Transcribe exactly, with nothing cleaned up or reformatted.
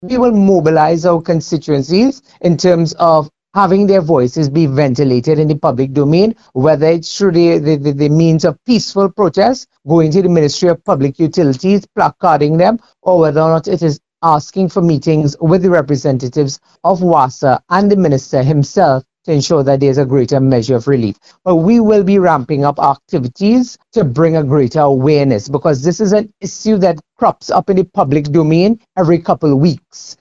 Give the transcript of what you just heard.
we will mobilize our constituencies in terms of having their voices be ventilated in the public domain, whether it's through the, the, the, the means of peaceful protest, going to the Ministry of Public Utilities, placarding them, or whether or not it is asking for meetings with the representatives of WASA and the minister himself to ensure that there's a greater measure of relief. But we will be ramping up activities to bring a greater awareness, because this is an issue that crops up in the public domain every couple of weeks.